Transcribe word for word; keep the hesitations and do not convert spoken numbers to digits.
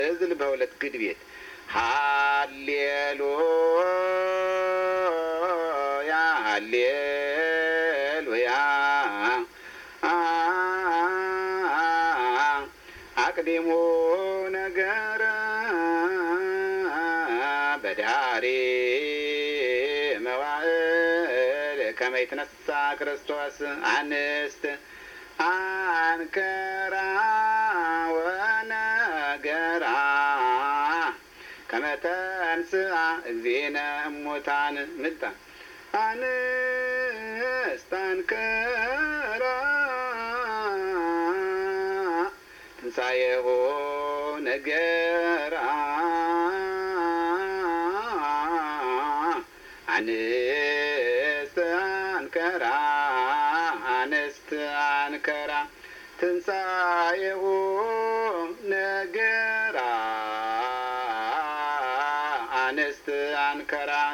እዝል በሁለት ግድቤት ሃሌሉያ ሃሌሉያ አቅዲሙ ነገረ በዳሪ መዋዕል ከመ ይትነሣ ክርስቶስ አንስት አንከራ ወነገራ ከመ ተንሥአ እግዚእነ እሙታን ምልጣ አንስት አንከራ ትንሣኤሁ ነገራ አንስት አንከራ አንስት አንከራ ትንሣኤሁ ነገራ አንስት አንከራ